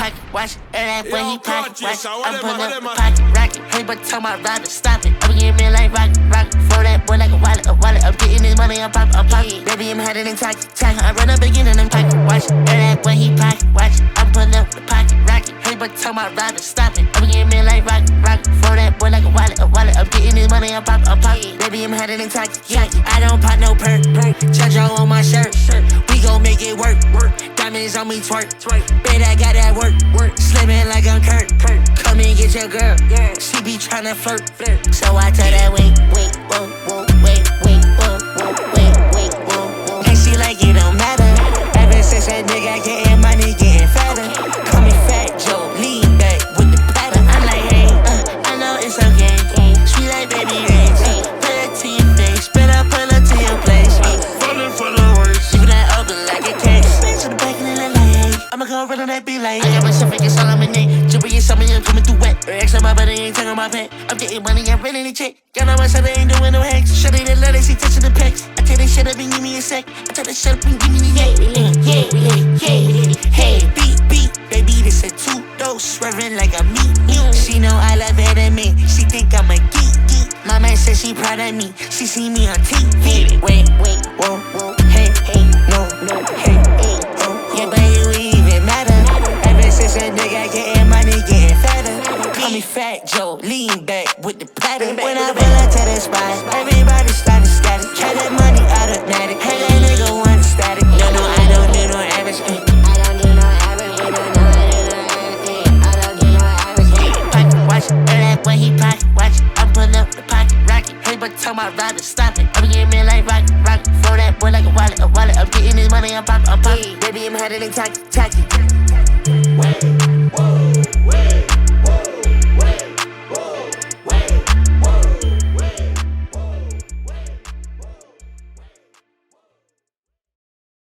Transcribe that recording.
pocket watch. And that when he pocket watch. I'm pulling up the pocket rocket. Hey, but tell my rider, stop it. I'm getting me like rocket. For that boy like a wallet. I'm getting this money, I'm pocket. Baby, I'm headed in tacky. I run up again and I'm pocket watch. And that when he pocket watch. I'm pulling up the pocket rocket. Hey, but tell my rider, stop it. I'm getting me like rocket. For that boy like a wallet. I'm getting this money, I'm pocket. Baby, I'm headed in tacky. I don't pop no perk. Jojo on my shirt. We gon' make it work. Diamonds on me twerk. Bet I got that work. Slimming like I'm Kurt. Come and get your girl. She be tryna flirt. So I tell that wait, whoa, wait, whoa. And she like it don't matter. Ever since that nigga getting money, getting fatter. Call me Fat Joe, lean back with the pattern. I'm like, hey, I know it's okay. Sweet like baby rings. Put it to your face, better pull up to your place. Falling for the worst. Keep that open like a case. Bitch to the back and then like, hey, I'ma go run on that beat like. I got myself in all on my name. Jewelry is something I'm coming through wet. X on my body ain't taking my pet. I'm getting money, I'm running the check. Y'all know my son ain't doing no hacks. Shut it and let it see touching the pecs. I tell that shut up and give me a sec. I tell that shut up and give me the Hey, beat, baby, this a two-dose. Swerving like a meat. She know I love it and me. She think I'm a geek. My man said she proud of me. She see me on TV. Wait, whoa, hey, no, hey, oh. Yeah, but you even matter. Ever since that nigga getting money, getting fatter. Call me Fat Joe, lean back with the pattern. When I pull up to the spot, everybody started scatter. Try that money automatic. Hey, that nigga want static. No, I don't do no average. I don't do no average. Pocket watch, and that when he pocket watch. I'm pulling up the pocket rocket. Hey, but tell my rider, stop it. I'm getting me like rocket. For that boy like a wallet. I'm getting this money, I'm pocket. Baby, I'm headed in tacky.